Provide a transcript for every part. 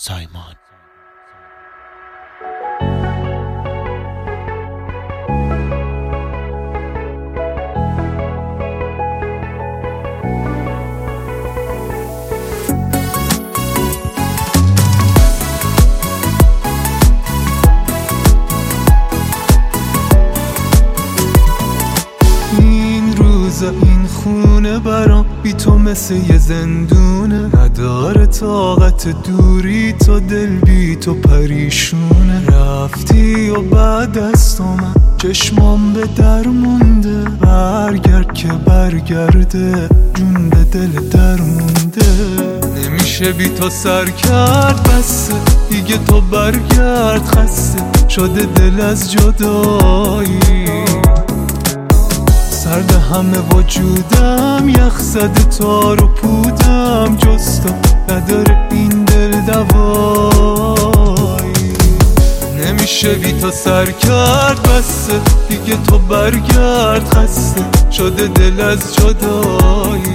سایمان. این خونه برام بی تو مثل یه زندونه، نداره طاقت دوری تو، دل بی تو پریشونه. رفتی و بعد از تو من چشمام به در مونده، برگرد که برگرده جون به دل در مونده. نمیشه بی تو سر کرد بسه، دیگه تو برگرد، خسته شده دل از جدایی. سرد همه وجودم، یخ زده تار و پودم، جز تو نداره این دل دوایی. نمیشه بی تو سر کرد بسه، دیگه تو برگرد، خسته شده دل از جدایی.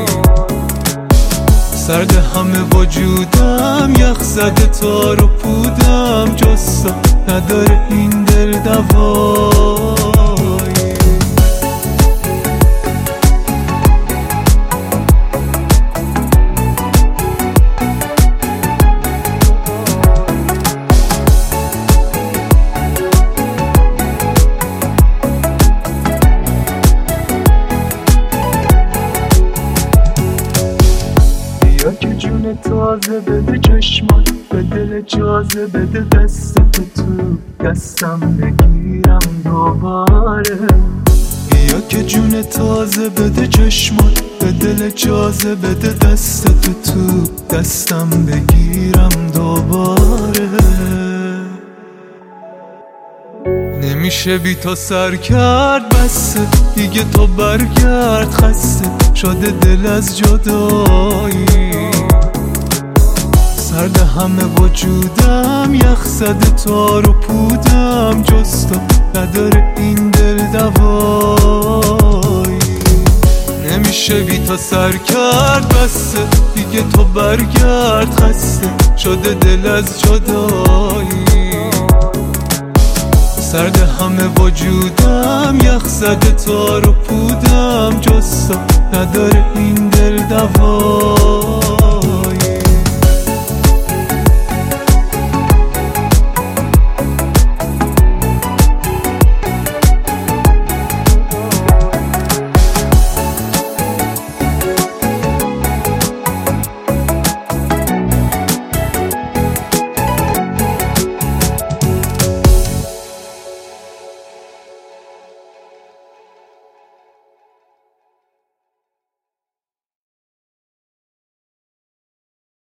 سرد همه وجودم، یخ زده تار و پودم، جز تو نداره این دل دوایی. که جون تازه بده چشمان، به دل جازه بده، دست تو دستم بگیرم دوباره. بیا که جون تازه بده چشمان، به دل جازه بده، دست تو دستم بگیرم دوباره. نمیشه بی تو سر کرد بسه، دیگه تو برگرد، خسته شده دل از جدایی. سرد همه وجودم، یخ زده تار و پودم، جز تو نداره این دل دوایی. نمیشه بی تو سر کرد بسه، دیگه تو برگرد، خسته شده دل از جدایی. سرد همه وجودم، یخ زده تار و پودم، جز تو نداره این دل دوایی.